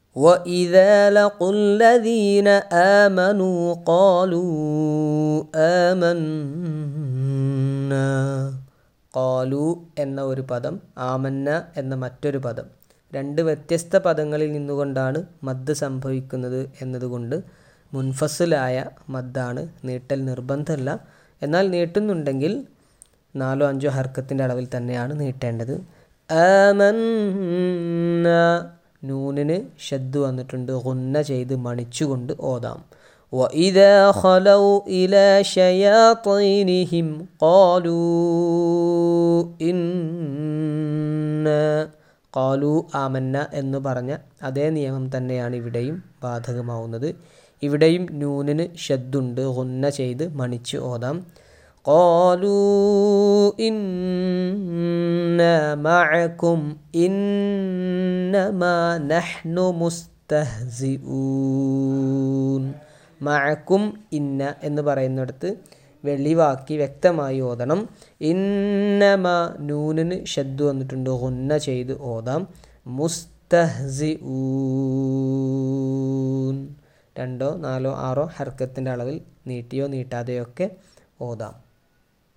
وَإِذَا لَقُوا الَّذِينَ آمَنُوا قَالُوا آمَنَّا ഖാലു എന്ന ഒരു പദം, ആമന്ന എന്ന മറ്റൊരു പദം, രണ്ട് വ്യത്യസ്ത പദങ്ങളിൽ നിന്നുകൊണ്ടാണ് മദ് സംഭവിക്കുന്നത് എന്നതുകൊണ്ട് മുൻഫസിലായ മദ്ദാണ്, നീട്ടൽ നിർബന്ധമല്ല. എന്നാൽ നീട്ടുന്നുണ്ടെങ്കിൽ 4-5 ഹർക്കത്തിൻ്റെ അളവിൽ തന്നെയാണ് നീട്ടേണ്ടത്. ആമന്ന, നൂനിന് ഷദ്ദ് വന്നിട്ടുണ്ട്, ഗുന്ന ചെയ്ത് മണിച്ചുകൊണ്ട് ഓതാം. وَإِذَا خَلَوْا إِلَى شَيَاطِينِهِمْ قَالُوا إِنَّا ഖാലു ആമന്ന എന്ന് പറഞ്ഞ അതേ നിയമം തന്നെയാണ് ഇവിടെയും ബാധകമാവുന്നത്. ഇവിടെയും നൂനിന് ഷദ്ദുണ്ട്, ഗുന്ന ചെയ്ത് മണിച്ച് ഓതാം. ഖാലു ഇന്നാ മഅകും ഇന്നമാ നഹ്നു മുസ്തഹ്സിഊൻ. മഅകും ഇന്ന എന്ന് പറയുന്നിടത്ത് വെളിവാക്കി വ്യക്തമായി ഓതണം. ഇന്നമാ, നൂനിന് ഷദ്ദു വന്നിട്ടുണ്ട്, ഗുന്ന ചെയ്ത് ഓതാം. മുസ്തഹ്സിഊൻ 2, 4, 6 ഹർക്കത്തിൻ്റെ അളവിൽ നീട്ടിയോ നീട്ടാതെയോ ഒക്കെ ഓതാം.